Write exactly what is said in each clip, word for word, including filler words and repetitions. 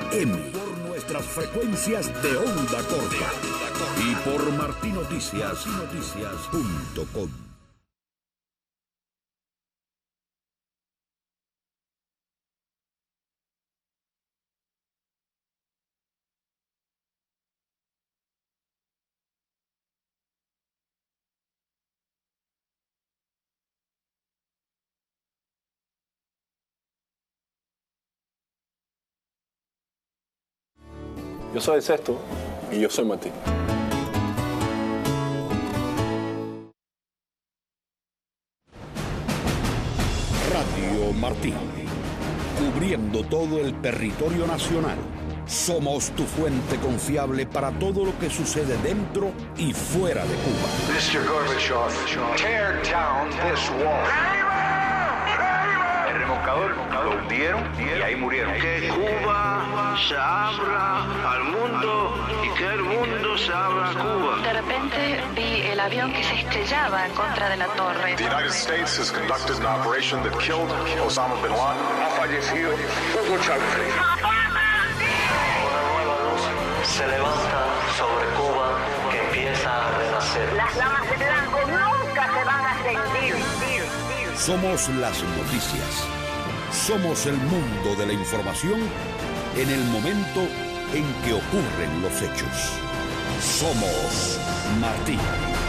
M, por nuestras frecuencias de onda corta y por martín noticias punto com. Yo soy el Sexto y yo soy Martín. Radio Martín, cubriendo todo el territorio nacional. Somos tu fuente confiable para todo lo que sucede dentro y fuera de Cuba. mister Gorbachev, tear down this wall. El remolcador lo hundieron y ahí murieron. Que Cuba se abra al mundo y que el mundo se abra a Cuba. De repente vi el avión que se estrellaba en contra de la torre. The United States has conducted an operation that killed Osama bin Laden. Ha fallecido Hugo Chávez. Una nueva luz se levanta sobre Cuba que empieza a renacer. Las llamas de blanco nunca se van a extinguir. Somos las noticias. Somos el mundo de la información en el momento en que ocurren los hechos. Somos Martín.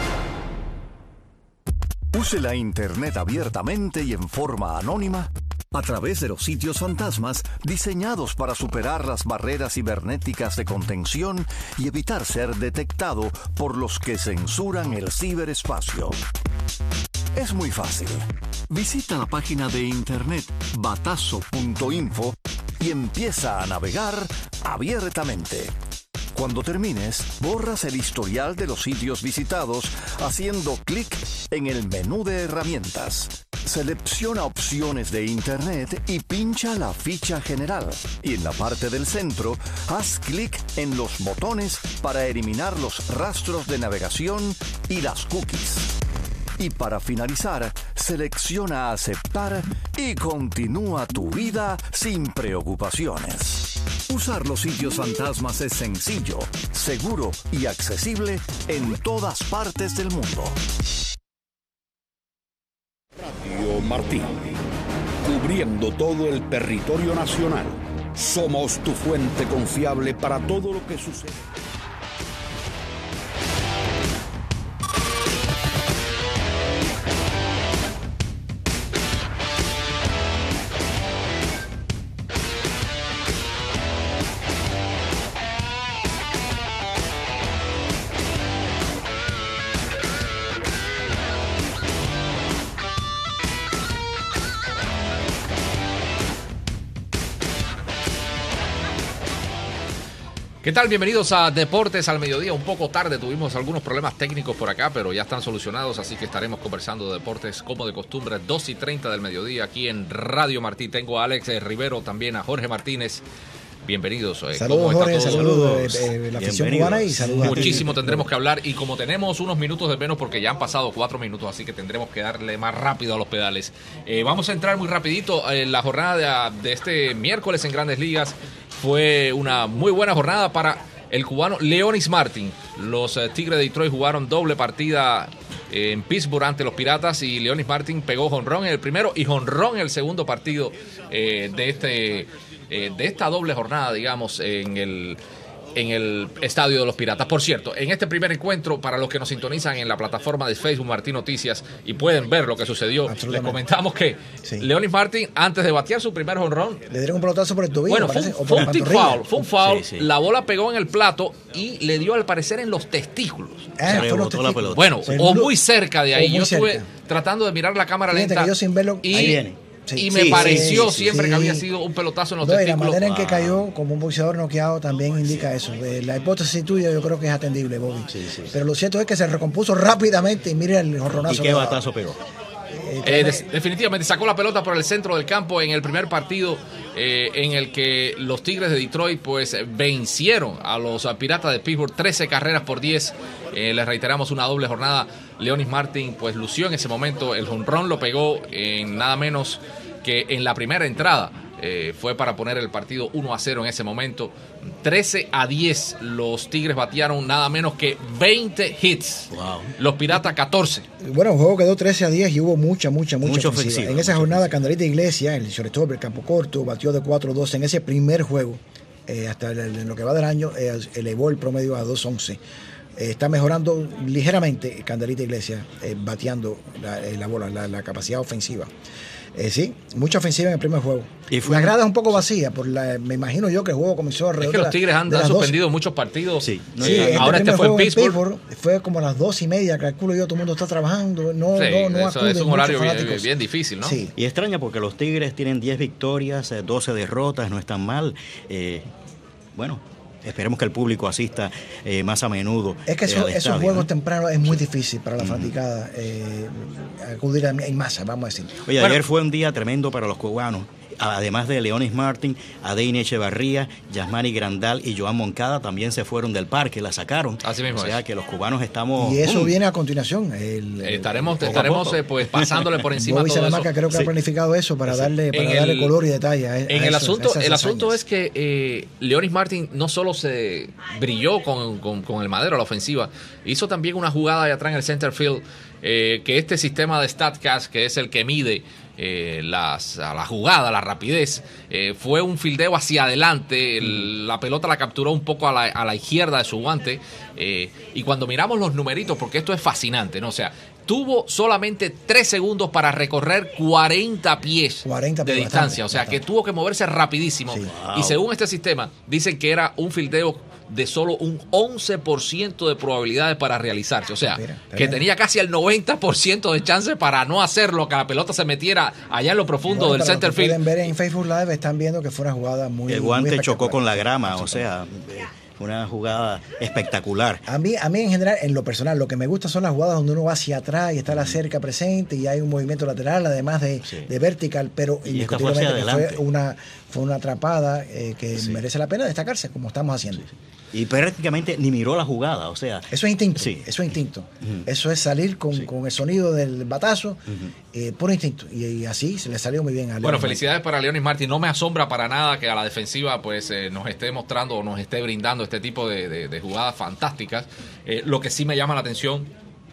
Use la Internet abiertamente y en forma anónima a través de los sitios fantasmas diseñados para superar las barreras cibernéticas de contención y evitar ser detectado por los que censuran el ciberespacio. Es muy fácil. Visita la página de internet batazo punto info y empieza a navegar abiertamente. Cuando termines, borras el historial de los sitios visitados haciendo clic en el menú de herramientas. Selecciona opciones de Internet y pincha la ficha general. Y en la parte del centro, haz clic en los botones para eliminar los rastros de navegación y las cookies. Y para finalizar, selecciona aceptar y continúa tu vida sin preocupaciones. Usar los sitios fantasmas es sencillo, seguro y accesible en todas partes del mundo. Radio Martín, cubriendo todo el territorio nacional. Somos tu fuente confiable para todo lo que sucede. ¿Qué tal? Bienvenidos a Deportes al Mediodía. Un poco tarde, tuvimos algunos problemas técnicos por acá, pero ya están solucionados, así que estaremos conversando de deportes como de costumbre, dos y treinta del mediodía aquí en Radio Martín. Tengo a Alex Rivero, también a Jorge Martínez. Bienvenidos. Eh. Saludos, Jorge, saludos de eh, la afición cubana y saludos. Muchísimo tendremos que hablar y como tenemos unos minutos de menos porque ya han pasado cuatro minutos, así que tendremos que darle más rápido a los pedales. Eh, vamos a entrar muy rapidito en la jornada de, de este miércoles en Grandes Ligas. Fue una muy buena jornada para el cubano Leonys Martin. Los eh, Tigres de Detroit jugaron doble partida eh, en Pittsburgh ante los Piratas y Leonys Martin pegó jonrón en el primero y jonrón en el segundo partido eh, de este eh, de esta doble jornada, digamos, en el en el estadio de los Piratas. Por cierto, en este primer encuentro, para los que nos sintonizan en la plataforma de Facebook Martín Noticias y pueden ver lo que sucedió, les comentamos que sí. Leonys Martin, antes de batear su primer jonrón, le dieron un pelotazo por el tobillo. Bueno, parece, fue, fue un tick foul, fue un foul, sí, sí. La bola pegó en el plato y le dio al parecer en los testículos. Ah, o sea, los testículos. Bueno, sí, o muy cerca de ahí. Yo estuve cerca. tratando de mirar la cámara Fíjate lenta que yo sin verlo, y, ahí viene. Sí, y me sí, pareció sí, siempre sí. que había sido un pelotazo en los no, testículos. Y la manera en que cayó como un boxeador noqueado también indica eso. La hipótesis tuya yo creo que es atendible, Bobby. Sí, sí, sí. Pero lo cierto es que se recompuso rápidamente y mire el jorronazo. ¿Y qué batazo pegó? Eh, de, definitivamente sacó la pelota por el centro del campo en el primer partido eh, en el que los Tigres de Detroit pues vencieron a los a Piratas de Pittsburgh trece carreras por diez. Eh, les reiteramos, una doble jornada. Leonys Martin pues lució en ese momento, el jonrón lo pegó en nada menos que en la primera entrada. eh, fue para poner el partido uno a cero en ese momento. trece a diez los Tigres batearon nada menos que veinte hits. Wow. Los Piratas catorce. Bueno, el juego quedó trece a diez y hubo mucha, mucha, mucha Mucho ofensiva. ofensiva. En esa jornada, Candelita Iglesias, el shortstop, el campo corto, batió de cuatro a dos en ese primer juego. Eh, hasta el, en lo que va del año, eh, elevó el promedio a dos once. Eh, está mejorando ligeramente Candelita Iglesias, eh, bateando la, la bola, la, la capacidad ofensiva. Eh, sí, mucha ofensiva en el primer juego. Y fue la grada es un poco vacía, por la, me imagino yo que el juego comenzó alrededor. Es que los Tigres han, de la, han de suspendido doce. Muchos partidos. Sí, no sí este ahora este fue en Pittsburgh. en Pittsburgh. Fue como a las dos y media, calculo yo, todo el mundo está trabajando. No, sí, no, no eso, es un horario bien, bien difícil, ¿no? Sí. Y extraña porque los Tigres tienen diez victorias, doce derrotas, no están mal. Eh, bueno, esperemos que el público asista eh, más a menudo. Es que eso, eh, esos estadio, juegos ¿no? tempranos es muy difícil para la fanaticada eh, acudir en masa, vamos a decir. Oye, bueno, ayer fue un día tremendo para los cubanos. Además de Leonis Martin, Adeine Echevarría, Yasmani Grandal y Joan Moncada también se fueron del parque, la sacaron. Así mismo o sea es. que los cubanos estamos... Y eso ¡bum! viene a continuación. El, eh, estaremos poco estaremos eh, pues pasándole por encima Bobby todo Salamaca eso. creo que sí. ha planificado eso para sí. darle para en darle el, color y detalle a, a en el eso, asunto a el asunto es que eh, Leonis Martin no solo se brilló con, con, con el madero a la ofensiva, hizo también una jugada allá atrás en el center field, eh, que este sistema de StatCast, que es el que mide Eh, las, a la jugada, la rapidez, eh, fue un fildeo hacia adelante, el, la pelota la capturó un poco a la, a la izquierda de su guante, eh, y cuando miramos los numeritos, porque esto es fascinante, ¿no? O sea, tuvo solamente tres segundos para recorrer cuarenta pies cuarenta de distancia, bastante, o sea, bastante. Que tuvo que moverse rapidísimo, sí. Wow. Y según este sistema, dicen que era un fildeo de solo un once por ciento de probabilidades para realizarse. O sea, mira, que tenía casi el noventa por ciento de chance para no hacerlo, que la pelota se metiera allá en lo profundo bueno, del center field. Pueden ver en Facebook Live, están viendo que fue una jugada muy El guante muy chocó con la grama, o sea... Una jugada espectacular. A mí, a mí en general, en lo personal, lo que me gusta son las jugadas donde uno va hacia atrás y está la cerca presente y hay un movimiento lateral, además de, sí. de vertical, pero y esta fue, hacia fue una fue una atrapada eh, que sí. merece la pena destacarse, como estamos haciendo. Sí. Y prácticamente ni miró la jugada, o sea... Eso es instinto, sí. eso es instinto. Uh-huh. Eso es salir con, sí. con el sonido del batazo, uh-huh. eh, por instinto. Y, y así se le salió muy bien a Leonis Bueno, felicidades Martin. para Leonis Martin. No me asombra para nada que a la defensiva pues eh, nos esté mostrando o nos esté brindando este tipo de, de, de jugadas fantásticas. Eh, lo que sí me llama la atención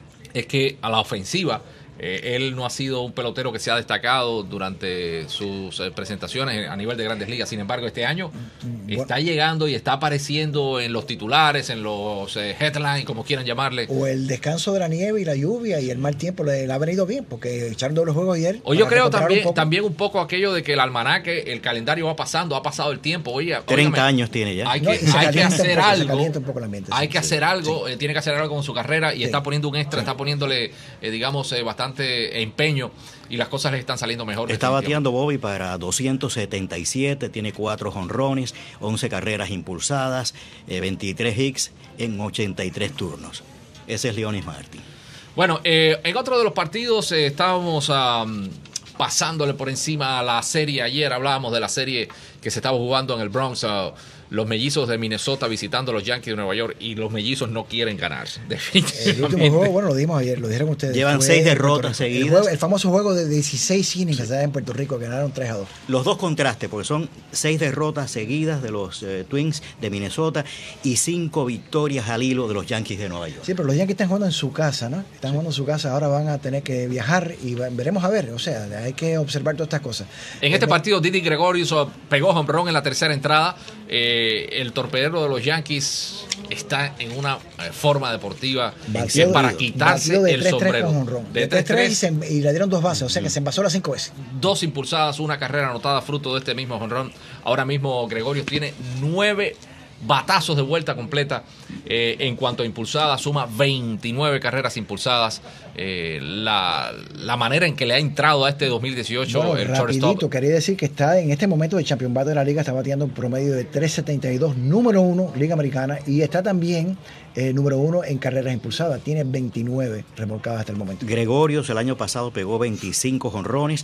es que a la ofensiva... Eh, él no ha sido un pelotero que se ha destacado durante sus eh, presentaciones a nivel de Grandes Ligas. Sin embargo, este año bueno. está llegando y está apareciendo en los titulares, en los eh, headlines, como quieran llamarle. O el descanso de la nieve y la lluvia y el mal tiempo le, le ha venido bien, porque echaron dobles juegos ayer. O yo creo también un, también un poco aquello de que el almanaque, el calendario va pasando, ha pasado el tiempo. Oye, treinta óigame, años tiene ya. Hay que, no, hay que hacer poco, algo. Ambiente, hay sí, que sí, hacer algo. Sí. Eh, tiene que hacer algo con su carrera y sí. está poniendo un extra, sí. está poniéndole, eh, digamos, eh, bastante empeño. Y las cosas le están saliendo mejor. Está bateando Bobby para doscientos setenta y siete, tiene cuatro jonrones, once carreras impulsadas, eh, veintitrés hits en ochenta y tres turnos. Ese es Leonis Martin. Bueno, eh, en otro de los partidos eh, estábamos um, pasándole por encima a la serie. Ayer hablábamos de la serie que se estaba jugando en el Bronx. Uh, los mellizos de Minnesota visitando a los Yankees de Nueva York, y los mellizos no quieren ganarse. Definitivamente. El último juego, bueno, lo dimos ayer, lo dijeron ustedes. Llevan seis derrotas seguidas. El, juego, el famoso juego de dieciséis innings sí. que se da en Puerto Rico, que ganaron tres a dos. Los dos contrastes, porque son seis derrotas seguidas de los eh, Twins de Minnesota y cinco victorias al hilo de los Yankees de Nueva York. Sí, pero los Yankees están jugando en su casa, ¿no? Están jugando en su casa, ahora van a tener que viajar y veremos a ver. O sea, hay que observar todas estas cosas. En este partido, Didi Gregorius pegó jonrón en la tercera entrada. Eh, el torpedero de los Yankees está en una eh, forma deportiva batió, para quitarse de el tres, sombrero. De tres tres y, y le dieron dos bases, o sea que se envasó las cinco veces. Dos impulsadas, una carrera anotada fruto de este mismo jonrón. Ahora mismo Gregorius tiene nueve batazos de vuelta completa. Eh, en cuanto a impulsadas, suma veintinueve carreras impulsadas. Eh, la, la manera en que le ha entrado a este dos mil dieciocho bueno, el rapidito, shortstop. Quería decir que está en este momento el champion bate de la liga, está bateando un promedio de tres setenta y dos, número uno, Liga Americana, y está también eh, número uno en carreras impulsadas, tiene veintinueve remolcadas hasta el momento. Gregorius el año pasado pegó veinticinco jonrones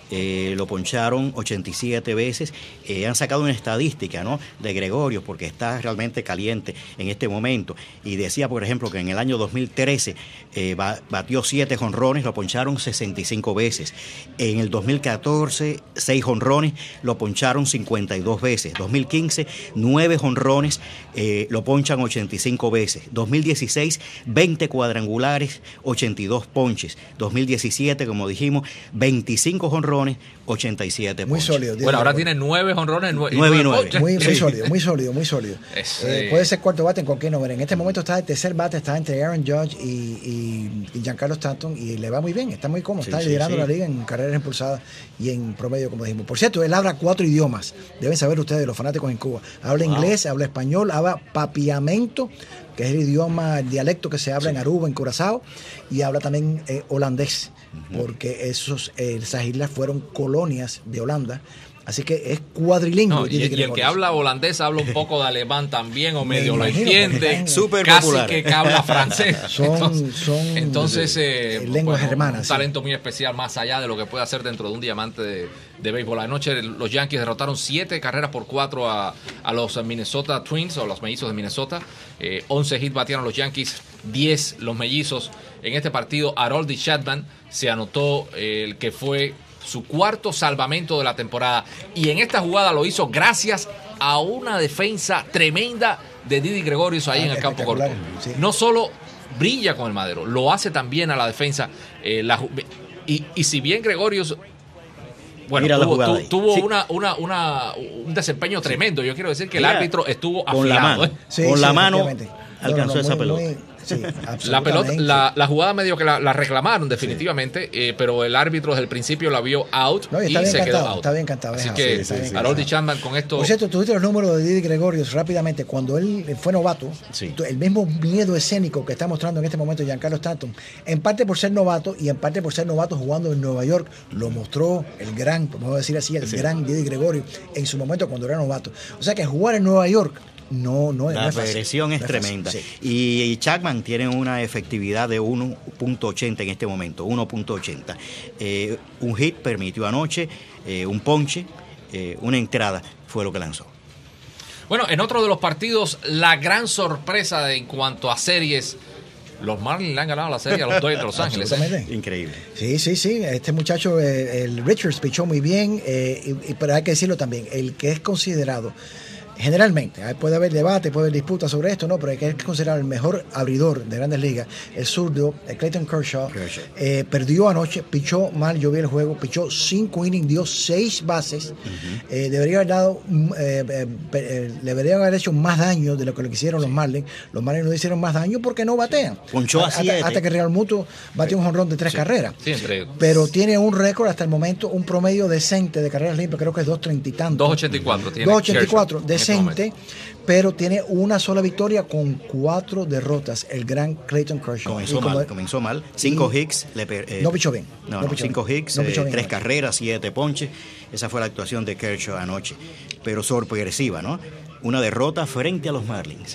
eh, lo poncharon ochenta y siete veces. Eh, han sacado una estadística, ¿no?, de Gregorius, porque está realmente caliente en este momento. Y decía, por ejemplo, que en el año dos mil trece eh, batió siete jonrones, lo poncharon sesenta y cinco veces. En el dos mil catorce, seis jonrones, lo poncharon cincuenta y dos veces. dos mil quince, nueve jonrones, eh, lo ponchan ochenta y cinco veces. dos mil dieciséis, veinte cuadrangulares, ochenta y dos ponches. dos mil diecisiete, como dijimos, veinticinco jonrones, ochenta y siete muy ponches. sólido. Bueno, ahora tiene nueve jonrones, nueve y nueve. Muy, muy sólido, muy sólido, muy sólido. Es, eh, eh, puede ser cuarto bate en cualquier número. En este momento está el tercer bate, está entre Aaron Judge y, y, y Giancarlo Stanton, y le va muy bien, está muy cómodo, Sí, está sí, liderando sí. la liga en carreras impulsadas y en promedio, como dijimos. Por cierto, él habla cuatro idiomas, deben saber ustedes, los fanáticos en Cuba. Habla Wow. inglés, habla español, habla papiamento, que es el idioma, el dialecto que se habla Sí. en Aruba, en Curazao, y habla también eh, holandés, uh-huh. porque esos, eh, esas islas fueron colonias de Holanda. Así que es cuadrilingüe. No, y, y el que habla holandés habla un poco de alemán también, o medio lo imagino, entiende. Súper casi popular. que, que habla francés. Son, entonces, son entonces eh, lenguas bueno, hermanas. Un sí. talento muy especial, más allá de lo que puede hacer dentro de un diamante de, de béisbol. Anoche los Yankees derrotaron siete carreras por cuatro a, a los Minnesota Twins, o los mellizos de Minnesota. Eh, once hits batearon los Yankees, diez los mellizos. En este partido, Aroldis Chapman se anotó eh, el que fue su cuarto salvamento de la temporada, y en esta jugada lo hizo gracias a una defensa tremenda de Didi Gregorius ahí ah, en el campo corto. Sí. No solo brilla con el madero, lo hace también a la defensa. Eh, la, y, y si bien Gregorius bueno, Mira tuvo, tu, tuvo sí. una, una, una, un desempeño tremendo. Yo quiero decir que Mira, el árbitro estuvo con afilado. la mano, ¿eh? sí, con sí, la mano no, alcanzó no, esa muy, pelota. Muy, sí, la pelota, la, la jugada medio que la, la reclamaron definitivamente, sí. eh, pero el árbitro desde el principio la vio out no, y, y se cantado, quedó out. Está bien cantado. Así out, que sí, sí, Aroldis Chapman con esto. Por cierto, tuviste los números de Didi Gregorius rápidamente. Cuando él fue novato, sí. el mismo miedo escénico que está mostrando en este momento Giancarlo Stanton, en parte por ser novato y en parte por ser novato jugando en Nueva York, lo mostró el gran, vamos a decir así, el sí. gran Didi Gregorius en su momento cuando era novato. O sea que jugar en Nueva York No, no, la no es fácil. regresión es no tremenda. Es sí. Y Chapman tiene una efectividad de uno punto ochenta en este momento, uno punto ochenta. Eh, un hit permitió anoche, eh, un ponche, eh, una entrada fue lo que lanzó. Bueno, en otro de los partidos, la gran sorpresa de, en cuanto a series, los Marlins le han ganado la serie a los Dodgers de Los Ángeles. ¿eh? Increíble. Sí, sí, sí. Este muchacho, eh, el Richards, pichó muy bien, eh, y, y, pero hay que decirlo también, el que es considerado generalmente, puede haber debate, puede haber disputa sobre esto, no, pero hay que considerar el mejor abridor de Grandes Ligas, el zurdo, el Clayton Kershaw, Kershaw. Eh, perdió anoche, pichó mal, yo vi el juego, pichó cinco innings, dio seis bases, uh-huh. eh, debería haber dado, eh, eh, eh, le deberían haber hecho más daño de lo que lo que hicieron los Marlins. Los Marlins no hicieron más daño porque no batean. Ponchó a hasta, siete. hasta que Real Muto batió un jonrón de tres sí. carreras. Siempre. Pero tiene un récord hasta el momento, un promedio decente de carreras limpias, creo que es dos treinta y tanto. dos ochenta y cuatro tiene. dos ochenta y cuatro, decente. Este pero tiene una sola victoria con cuatro derrotas, el gran Clayton Kershaw. Comenzó como, mal, comenzó mal. Cinco hits. Le, eh, no pichó bien. No, no no, cinco bien. hits, no eh, bien, tres no. carreras, siete ponches. Esa fue la actuación de Kershaw anoche. Pero sorpresiva, ¿no? Una derrota frente a los Marlins.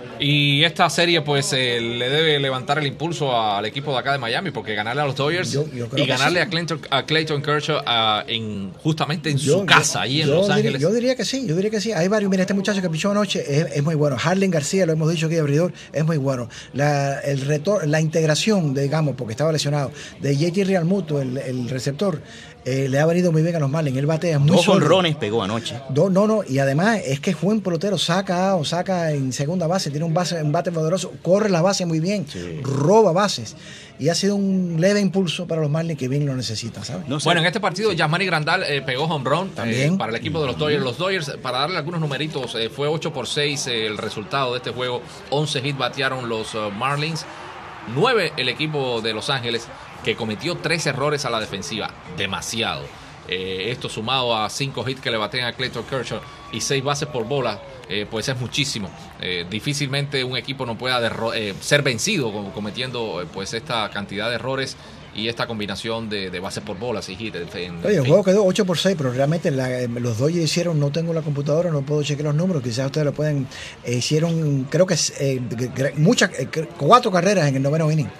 Y esta serie pues eh, le debe levantar el impulso al equipo de acá de Miami, porque ganarle a los Dodgers yo, yo y ganarle sí. a, Clayton, a Clayton Kershaw uh, en, justamente en yo, su casa, yo, ahí en yo Los diría, Ángeles. Yo diría que sí, yo diría que sí. Hay varios, mira, este muchacho que pichó anoche es, es muy bueno. Harlan García, lo hemos dicho aquí de abridor, es muy bueno. La, el retor, la integración, digamos, porque estaba lesionado, de J T Realmuto, el, el receptor, Eh, le ha venido muy bien a los Marlins. Él batea muy Dos jonrones pegó anoche. Do, no, no, y además es que es buen pelotero, saca o saca en segunda base, tiene un, base, un bate poderoso, corre la base muy bien, sí. roba bases. Y ha sido un leve impulso para los Marlins que bien lo necesitan, ¿sabes? No sé. Bueno, en este partido, sí. Yasmani Grandal eh, pegó home run eh, para el equipo de los Dodgers. Los Dodgers, para darle algunos numeritos, eh, fue ocho por seis eh, el resultado de este juego. once hits batearon los uh, Marlins. nueve el equipo de Los Ángeles, que cometió tres errores a la defensiva. Demasiado. Eh, esto sumado a cinco hits que le batean a Clayton Kershaw y seis bases por bola, eh, pues es muchísimo. Eh, difícilmente un equipo no pueda derro- eh, ser vencido cometiendo eh, pues esta cantidad de errores y esta combinación de, de bases por bolas y hits. En, Oye, el juego quedó ocho por seis, pero realmente la, los Dodgers hicieron, no tengo la computadora, no puedo chequear los números, quizás ustedes lo pueden, eh, hicieron, creo que eh, muchas, eh, cuatro carreras en el noveno inning.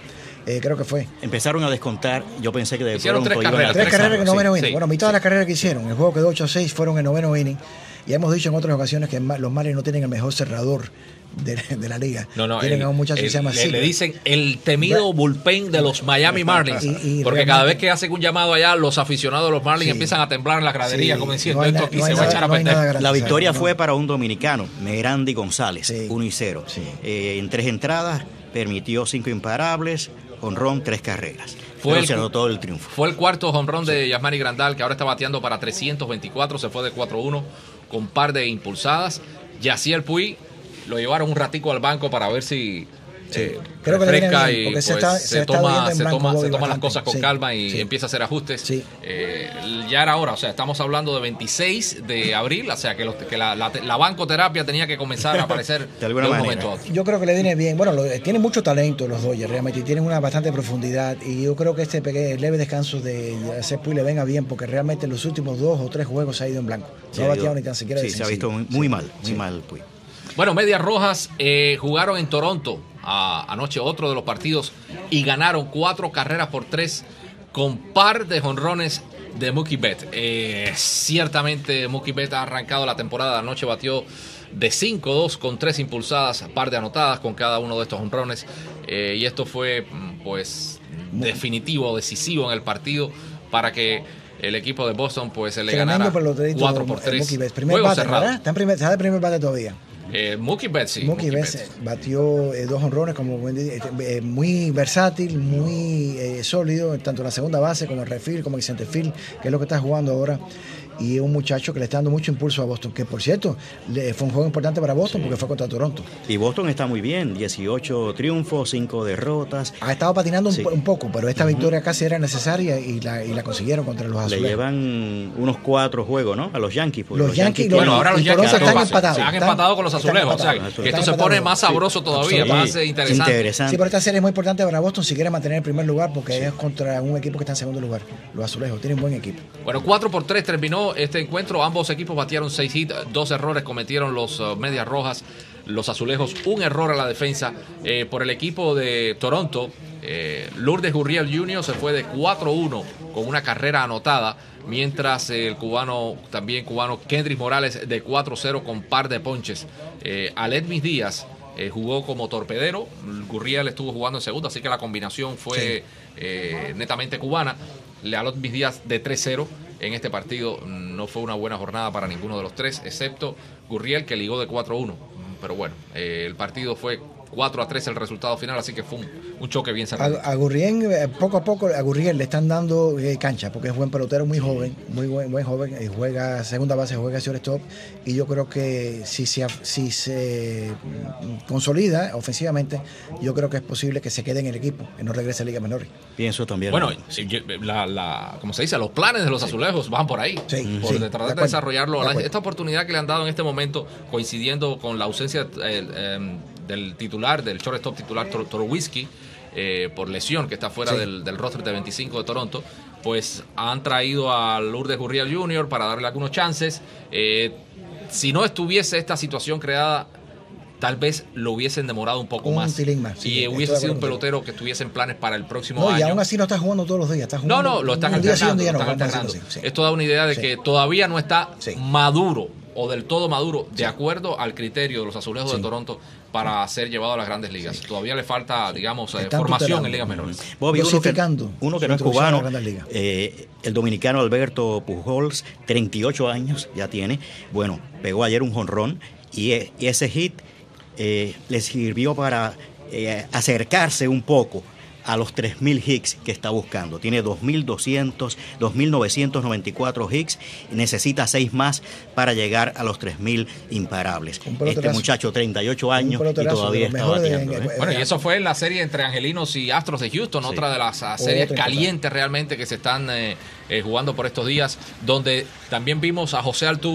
eh, creo que fue. Empezaron a descontar, yo pensé que de hicieron pronto tres iban a carreras. Tres carreras en noveno sí, inning. sí, Bueno, mitad sí. de las carreras que hicieron, el juego quedó ocho a seis, fueron en noveno inning. Y hemos dicho en otras ocasiones que los Marlins no tienen el mejor cerrador de, de la liga. No, no, Tienen el, a un muchacho el, que se llama le, Silver. le dicen el temido bullpen de los Miami Marlins. Y- y porque realmente- cada vez que hacen un llamado allá, los aficionados de los Marlins Sí. empiezan a temblar en la gradería, Sí, como diciendo, no hay esto na- aquí no hay se va a nada- echar a no hay perder. nada La garantizado, victoria ¿no? fue para un dominicano, Merandy González, Sí. uno y cero. Sí. Eh, en tres entradas, permitió cinco imparables, honrón, tres carreras. Fue Pero el se cu- anotó el triunfo. Fue el cuarto jonrón de Yasmani Grandal, que ahora está bateando para trescientos veinticuatro, se fue de cuatro uno con par de impulsadas. Yaciel Puig lo llevaron un ratico al banco para ver si eh, Creo que le viene refresca bien, y porque pues, se está- se, se está toma, viendo en se blanco toma, Bobby se toma las bastante. cosas con Sí, calma y sí. empieza a hacer ajustes. Sí. Eh, ya era hora, o sea, estamos hablando de veintiséis de abril, o sea, que, los- que la, la, la bancoterapia tenía que comenzar a aparecer De alguna un manera. momento a otro. Yo creo que le viene bien. Bueno, lo- tienen mucho talento los Dodgers, realmente, y tienen una bastante profundidad. Y yo creo que este pequeño, leve descanso de Yaciel Puig le venga bien, porque realmente en los últimos dos o tres juegos se ha ido en blanco. Se No ha ha ido- bateado ni tan siquiera de Sí, se ha sencillo. visto muy, muy Sí. mal, muy Sí. mal, Puig. Bueno, Medias Rojas eh, jugaron en Toronto a- anoche otro de los partidos y ganaron cuatro carreras por tres con par de jonrones de Mookie Betts. Eh, ciertamente Mookie Betts ha arrancado la temporada. Anoche batió de cinco dos con tres impulsadas, par de anotadas con cada uno de estos jonrones. Eh, y esto fue mm, pues definitivo, decisivo en el partido para que el equipo de Boston pues se le Tremendo ganara pelotero, cuatro por el tres. Mookie Betts. Primer Juego bate, cerrado. ¿verdad? Está en primer, está de primer bate todavía. Eh, Mookie Betts, sí. Mookie Betts Betts. batió eh, dos honrones, como buen di- eh, muy versátil, muy eh, sólido, tanto en la segunda base como en el refield, como en el centerfield, que es lo que está jugando ahora. Y es un muchacho que le está dando mucho impulso a Boston, que por cierto, le, fue un juego importante para Boston porque fue contra Toronto. Y Boston está muy bien, dieciocho triunfos, cinco derrotas. Ha estado patinando un, Sí. po- un poco, pero esta victoria casi era necesaria y la, y la consiguieron contra los Le azulejos. llevan unos cuatro juegos, ¿no? A los Yankees. porque Los Yankees, tienen- Bueno, ahora los y Yankees Toronto están han- empatados. se han Están- empatado con los están azulejos. O sea, empatados. que esto Están se pone empatados. más sabroso todavía, Sí. más eh, interesante. Interesante. Sí, pero esta serie es muy importante para Boston si quiere mantener el primer lugar porque es contra un equipo que está en segundo lugar. Los azulejos tienen buen equipo. Bueno, cuatro por tres terminó este encuentro. Ambos equipos batearon seis hits, dos errores cometieron los uh, Medias Rojas, los azulejos, un error a la defensa. Eh, por el equipo de Toronto, eh, Lourdes Gurriel junior se fue de cuatro uno con una carrera anotada, mientras el cubano, también cubano, Kendrick Morales de cuatro cero con par de ponches. Eh, Aledmis Díaz eh, jugó como torpedero, Gurriel estuvo jugando en segunda, así que la combinación fue eh, netamente cubana. Aledmis Díaz de tres cero en este partido. No fue una buena jornada para ninguno de los tres, excepto Gurriel, que ligó de cuatro uno. Pero bueno, eh, el partido fue cuatro a tres el resultado final, así que fue un, un choque bien cerrado. A, a Gurriel, eh, poco a poco, a Gurriel le están dando eh, cancha porque es buen pelotero, muy joven, muy buen, buen joven, eh, juega segunda base, juega shortstop y yo creo que si se, si se mm, consolida ofensivamente, yo creo que es posible que se quede en el equipo y no regrese a Liga Menor. Pienso también. Bueno, si yo- la, la, como se dice, los planes de los azulejos van por ahí. Sí, por sí, de de tratar de, acuerdo, desarrollarlo. de acuerdo. Esta oportunidad que le han dado en este momento, coincidiendo con la ausencia eh, eh, del titular, del shortstop titular Tor- Tulowitzki, eh, por lesión, que está fuera Sí. del, del roster de veinticinco de Toronto, pues han traído a Lourdes Gurriel junior para darle algunos chances. Eh, si no estuviese esta situación creada, tal vez lo hubiesen demorado un poco Un más. tilín más, sí, y estoy hubiese de sido un acuerdo contigo. pelotero que estuviese en planes para el próximo No, año. y aún así no está jugando todos los días, está No, jugando no, lo están un día sí, un alternando. día lo no, están vamos a decirlo alternando. así, sí. Esto da una idea de Sí. que todavía no está Sí. maduro o del todo maduro, de acuerdo al criterio de los azulejos Sí. de Toronto para ser llevado a las grandes ligas. Todavía le falta, digamos, eh, Están formación tutelando. en ligas menores. Bobby, uno que, dosificando uno que su no es introducción a cubano, las Grandes Ligas. eh, el dominicano Alberto Pujols, treinta y ocho años ya tiene. Bueno, pegó ayer un jonrón y, e- y ese hit eh, le sirvió para eh, acercarse un poco a los tres mil hits que está buscando. Tiene dos mil doscientos, dos mil novecientos noventa y cuatro hits y necesita seis más para llegar a los tres mil imparables. Un Este pelotazo. muchacho, treinta y ocho años y pelotazo todavía de está los mejores de- bateando. ¿eh? Bueno, y eso fue en la serie entre Angelinos y Astros de Houston, Sí. otra de las ah, series Otra calientes realmente que se están eh, eh, jugando por estos días, donde también vimos a José Altuve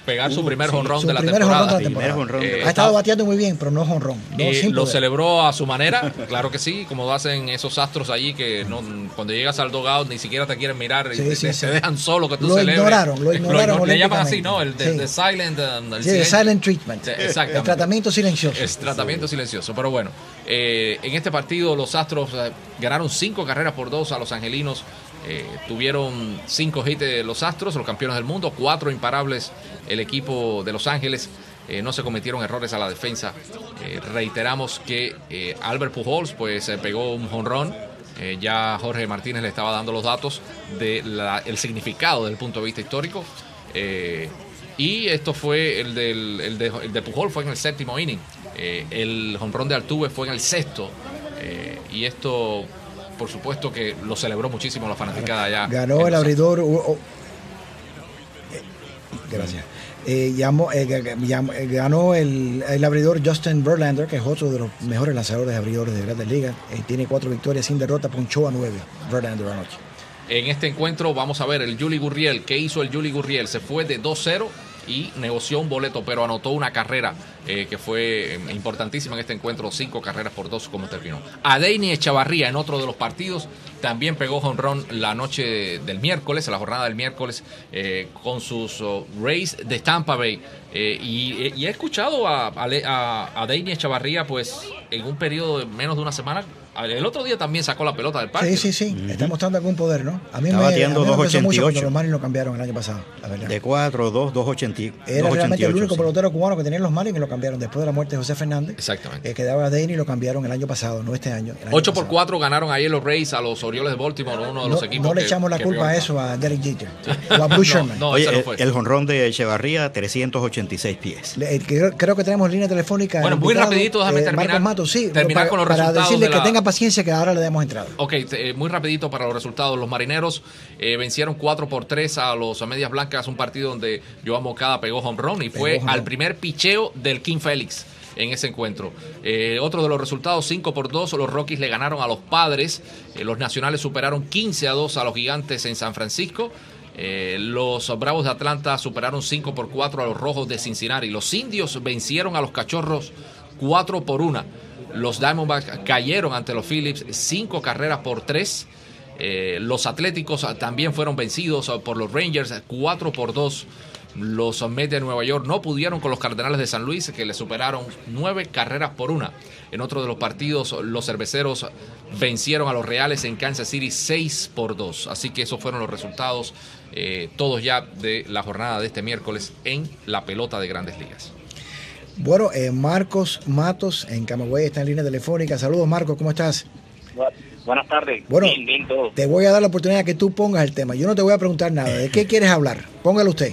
pegar su Uh, primer sí, jonrón su de la primer temporada. jonrón de la temporada. Primer jonrón de Eh, la Ha estado bateando muy bien, pero no jonrón. No Eh, sin lo poder. celebró a su manera, claro que sí, como hacen esos astros allí que no, cuando llegas al dugout ni siquiera te quieren mirar y Sí, te, sí, te sí. dejan solo que tú Lo celebres. ignoraron, lo ignoraron igno- Le llaman así, olímpicamente. ¿no? El de, Sí. de silent, um, el Sí, el silencio. silent treatment. Sí, exactamente. El tratamiento silencioso. Es tratamiento silencioso, pero bueno, eh, en este partido los Astros eh, ganaron cinco carreras por dos a los angelinos. Eh, tuvieron cinco hits de los Astros, los campeones del mundo, cuatro imparables el equipo de Los Ángeles. Eh, no se cometieron errores a la defensa. Eh, reiteramos que eh, Albert Pujols pues eh, pegó un jonrón. Eh, ya Jorge Martínez le estaba dando los datos del significado desde el punto de vista histórico. Eh, y esto fue el, del, el, de, el de Pujols fue en el séptimo inning. Eh, el jonrón de Altuve fue en el sexto. Eh, y esto, por supuesto, que lo celebró muchísimo la fanaticada allá. Ganó el abridor. Uh, uh, eh, gracias. Eh, llamó, eh, llamó, eh, ganó el, el abridor Justin Verlander, que es otro de los mejores lanzadores de abridores de Grandes Ligas. Eh, tiene cuatro victorias sin derrota, ponchó a nueve Verlander anoche. En este encuentro vamos a ver el Yuli Gurriel. ¿Qué hizo el Yuli Gurriel? Se fue de dos cero y negoció un boleto, pero anotó una carrera eh, que fue eh, importantísima en este encuentro. Cinco carreras por dos, como terminó. Adeiny Echavarría, en otro de los partidos, también pegó jonrón la noche del miércoles, la jornada del miércoles, eh, con sus oh, Rays de Tampa Bay. Eh, y, y he escuchado a, a, a Adeiny Echavarría, pues, en un periodo de menos de una semana. El otro día también sacó la pelota del parque. Sí, sí, sí. Uh-huh. Está mostrando algún poder, ¿no? A mí Está me, bateando a mí me dos empezó mucho ochenta y ocho. cuando los Marlins lo cambiaron el año pasado, la verdad. De cuatro, dos, dos ochenta. Era realmente el único sí. pelotero cubano que tenían los Marlins y lo cambiaron después de la muerte de José Fernández. Exactamente. Eh, quedaba Adeiny y lo cambiaron el año pasado, no este año. ocho por cuatro ganaron ayer los Rays a los Orioles de Baltimore, uno de los no, equipos No le que, echamos la que culpa peor. a eso, a Derek Jeter o a Bruce Sherman. No, no, Oye, ese no el, fue. el jonrón de Echevarría, trescientos ochenta y seis pies. Le, eh, creo, creo que tenemos línea telefónica. Bueno, muy invitado, rapidito, déjame eh, terminar. Marcos Matos, sí, terminar para, con los para resultados decirle de que la... tenga paciencia que ahora le demos entrada. Ok, eh, muy rapidito para los resultados. Los Marineros eh, vencieron cuatro por tres a los Medias Blancas, un partido donde Joan Moncada pegó home run y fue home al run. primer picheo del King Félix en ese encuentro. Eh, otro de los resultados, cinco por dos, los Rockies le ganaron a los Padres. Eh, los Nacionales superaron quince a dos a los Gigantes en San Francisco. Eh, los Bravos de Atlanta superaron cinco por cuatro a los Rojos de Cincinnati. Los Indios vencieron a los Cachorros cuatro por uno. Los Diamondbacks cayeron ante los Phillies cinco carreras por tres. Eh, los Atléticos también fueron vencidos por los Rangers cuatro por dos. Los Mets de Nueva York no pudieron con los Cardenales de San Luis, que le superaron nueve carreras por una. En otro de los partidos, los Cerveceros vencieron a los Reales en Kansas City seis por dos. Así que esos fueron los resultados, eh, todos ya de la jornada de este miércoles en la pelota de Grandes Ligas. Bueno, eh, Marcos Matos en Camagüey está en línea telefónica. Saludos, Marcos, ¿cómo estás? Buenas tardes. Bueno, bien, bien, todo. Te voy a dar la oportunidad que tú pongas el tema. Yo no te voy a preguntar nada. ¿De qué quieres hablar? Póngalo usted.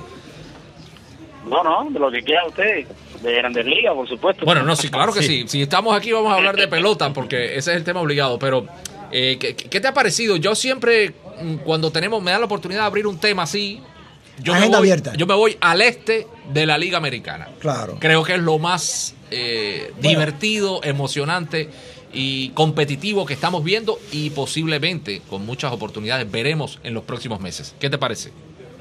No, no, de lo que quiera usted. De Grandes Ligas, por supuesto. Bueno, no, sí, claro que sí. Si estamos aquí vamos a hablar de pelota porque ese es el tema obligado. Pero, eh, ¿qué, ¿qué te ha parecido? Yo siempre, cuando tenemos, me da la oportunidad de abrir un tema así, yo, me Agenda voy, abierta. yo me voy al este de la Liga Americana. Claro. Creo que es lo más eh, Bueno. divertido, emocionante y competitivo que estamos viendo y posiblemente con muchas oportunidades veremos en los próximos meses. ¿Qué te parece?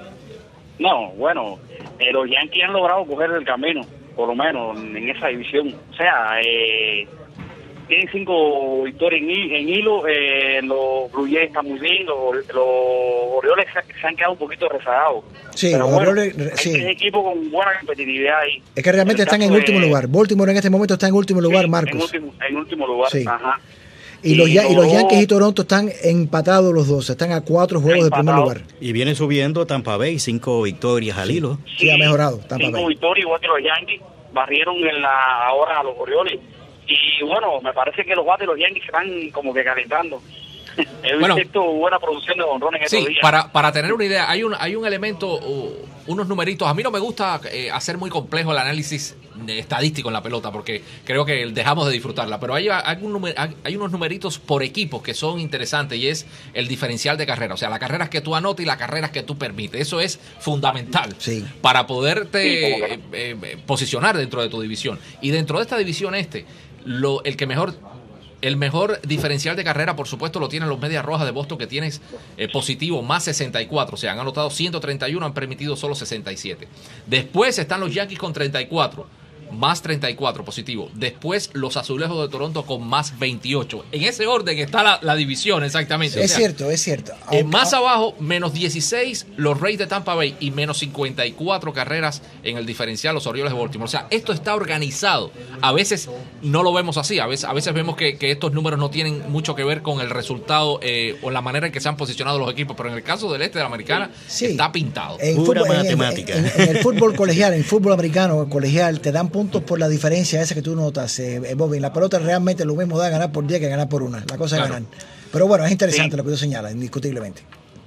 No, bueno, eh, los Yankees han logrado coger el camino, por lo menos en esa división. O sea, eh, tienen cinco victorias en, hi- en hilo. Eh, los Blue Jays están muy bien. Los, los Orioles se, se han quedado un poquito rezagados. Sí, Pero los bueno, Orioles, hay sí. tres equipos con buena competitividad ahí. Es que realmente En el están en caso último de- lugar. Baltimore en este momento está en último lugar, Sí, Marcos. En último, en último lugar, Sí. ajá. Y, los, ya- y los no- Yankees y Toronto están empatados los dos. Están a cuatro juegos del primer Empatados. lugar. Y viene subiendo Tampa Bay, cinco victorias al hilo. Sí, ha mejorado Tampa Cinco Bay. victorias igual que los Yankees. Barrieron en la, ahora a los Orioles. Y bueno, me parece que los bates de los Yankees están como que calentando. He Bueno. visto buena producción de honrones en estos Sí, días. para, para tener una idea, hay un, hay un elemento, uh, unos numeritos. A mí no me gusta eh, hacer muy complejo el análisis eh, estadístico en la pelota porque creo que dejamos de disfrutarla. Pero hay, hay, un numer- hay- hay unos numeritos por equipo que son interesantes y es el diferencial de carrera. O sea, las carreras que tú anotas y las carreras que tú permites. Eso es fundamental Sí. para poderte Sí, como que eh, eh, posicionar dentro de tu división. Y dentro de esta división este, lo, el que mejor El mejor diferencial de carrera, por supuesto, lo tienen los Medias Rojas de Boston, que tienes eh, positivo más sesenta y cuatro. O sea, han anotado ciento treinta y uno, han permitido solo sesenta y siete. Después están los Yankees con treinta y cuatro. Más treinta y cuatro positivo. Después los Azulejos de Toronto con más veintiocho. En ese orden está la, la división exactamente. Es o sea, cierto, es cierto. Eh, Aunque, más abajo, menos dieciséis los Rays de Tampa Bay y menos cincuenta y cuatro carreras en el diferencial los Orioles de Baltimore. O sea, esto está organizado. A veces no lo vemos así. A veces, a veces vemos que, que estos números no tienen mucho que ver con el resultado eh, o la manera en que se han posicionado los equipos. Pero en el caso del este de la Americana, sí, está pintado. En Pura fútbol, matemática. En, en, en el fútbol colegial, en el fútbol americano colegial, te dan puntos por la diferencia esa que tú notas, eh, Bobby. En la pelota realmente lo mismo da ganar por diez que ganar por una. La cosa claro. es ganar. Pero bueno, es interesante sí. lo que tú señalas, indiscutiblemente.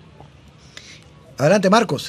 Adelante, Marcos.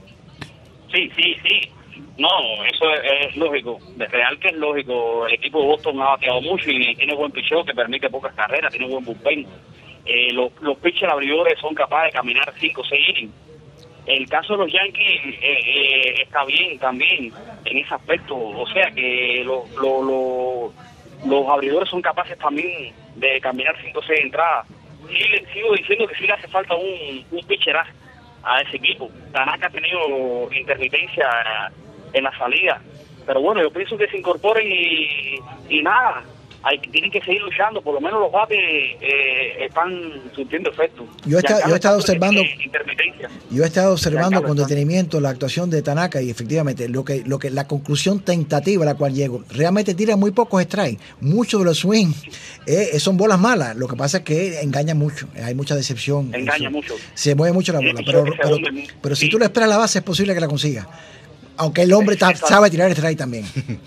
Sí, sí, sí. No, eso es, es lógico. De real que es lógico. El equipo de Boston ha bateado mucho y tiene buen picheo que permite pocas carreras, tiene buen bullpen. Eh, los, los pitchers abridores son capaces de caminar cinco o seis innings. El caso de los Yankees eh, eh, está bien también en ese aspecto, o sea que lo, lo, lo, los abridores son capaces también de caminar cinco o seis entradas. Sí, le sigo diciendo que sí le hace falta un, un pitcher a, a ese equipo. Tanaka ha tenido intermitencia en la salida, pero bueno, yo pienso que se incorporen y, y nada. Hay, tienen que seguir luchando, por lo menos los bates eh, están surtiendo efecto. Yo he, estado, yo he estado observando yo he estado observando con detenimiento la actuación de Tanaka y efectivamente lo que lo que la conclusión tentativa a la cual llego, realmente tira muy pocos strikes, muchos de los swings eh, son bolas malas, lo que pasa es que engaña mucho, hay mucha decepción. Engaña mucho. Se mueve mucho la bola, pero, pero, pero, pero si tú le esperas la base es posible que la consiga, aunque el hombre ta, sabe tirar strike también.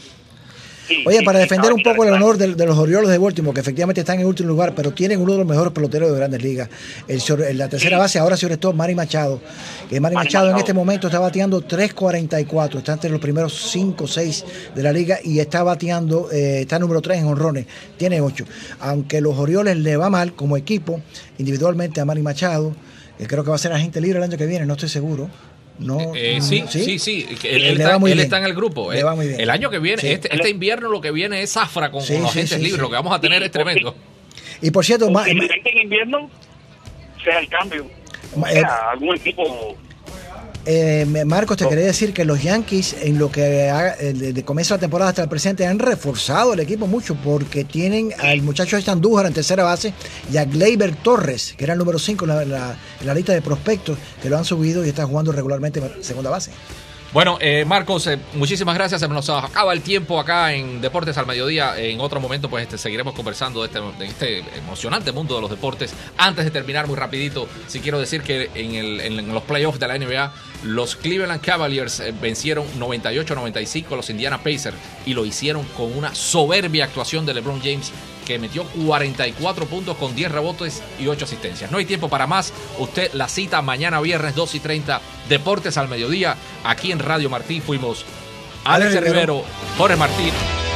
Sí, Oye, sí, para sí, defender no, un poco el claro. honor de, de los Orioles de Baltimore, que efectivamente están en último lugar, pero tienen uno de los mejores peloteros de Grandes Ligas. El, el, la tercera base ahora se restó Manny Machado, que Manny Machado, Machado en este momento está bateando tres cuarenta y cuatro, está entre los primeros cinco o seis de la liga y está bateando, eh, está número tres en honrones, tiene ocho. Aunque los Orioles le va mal como equipo, individualmente a Manny Machado, que creo que va a ser agente libre el año que viene, no estoy seguro. No, eh, sí, sí, sí, sí. Él, él, le está, va muy él bien. está en el grupo. Le eh. va muy bien. El año que viene, Sí. este, este invierno lo que viene es zafra con, Sí, con los sí, agentes sí, libres. sí. Lo que vamos a tener es tremendo. Y por cierto, ma, en invierno sea el cambio. Ma, o sea, eh, algún equipo. Eh, Marcos, te quería decir que los Yankees, en lo que ha, de, de comienzo de la temporada hasta el presente, han reforzado el equipo mucho porque tienen al muchacho este Andújar en tercera base y a Gleyber Torres, que era el número cinco en la, la, en la lista de prospectos, que lo han subido y está jugando regularmente en segunda base. Bueno, eh, Marcos, eh, muchísimas gracias. Se nos acaba el tiempo acá en Deportes al Mediodía. En otro momento, pues este, seguiremos conversando de este, de este emocionante mundo de los deportes. Antes de terminar, muy rapidito, sí quiero decir que en, el, en los playoffs de la N B A, los Cleveland Cavaliers eh, vencieron noventa y ocho a noventa y cinco a los Indiana Pacers y lo hicieron con una soberbia actuación de LeBron James, que metió cuarenta y cuatro puntos con diez rebotes y ocho asistencias. No hay tiempo para más. Usted la cita mañana viernes dos y treinta, Deportes al Mediodía, aquí en Radio Martí. Fuimos Alex Rivero, Jorge Martín.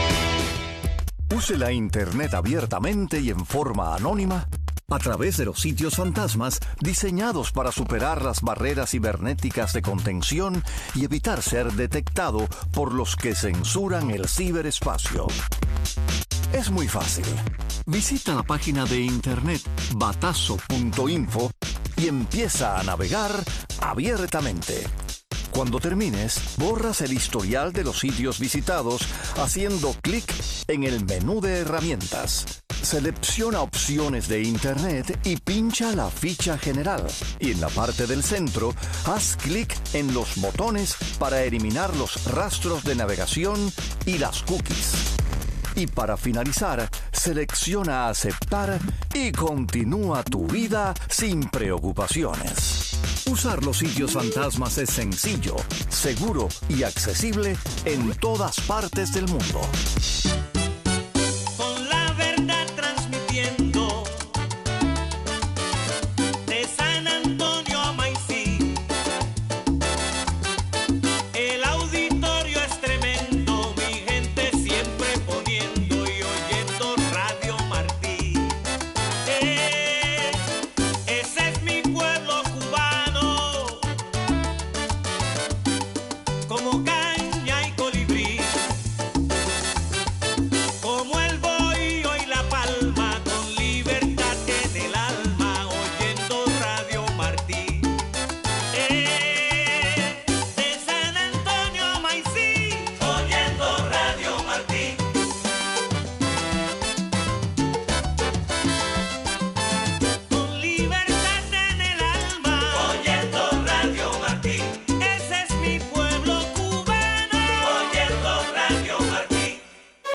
Use la internet abiertamente y en forma anónima a través de los sitios fantasmas diseñados para superar las barreras cibernéticas de contención y evitar ser detectado por los que censuran el ciberespacio. Es muy fácil. Visita la página de internet batazo punto info y empieza a navegar abiertamente. Cuando termines, borras el historial de los sitios visitados haciendo clic en el menú de herramientas. Selecciona opciones de internet y pincha la ficha general. Y en la parte del centro, haz clic en los botones para eliminar los rastros de navegación y las cookies. Y para finalizar, selecciona aceptar y continúa tu vida sin preocupaciones. Usar los sitios fantasmas es sencillo, seguro y accesible en todas partes del mundo.